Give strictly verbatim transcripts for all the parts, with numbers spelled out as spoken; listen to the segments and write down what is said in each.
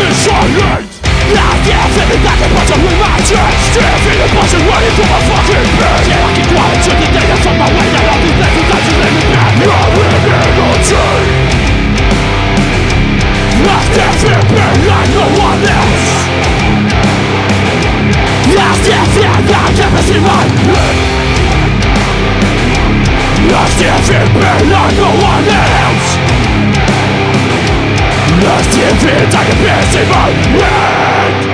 silent. I can't feel it like a bunch of with my chest. Still feel the passion running through my fucking bed. Yeah, I keep quiet till the day I find my way out of these lessons that you let me back. I'm in energy. I still feel pain like no one else. I still feel like I can see my head. I still feel pain like no one else. I still feel like a piece in my head.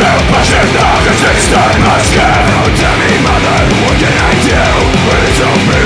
Passion of the six time I scan. Oh, tell me mother, what can I do? When it's over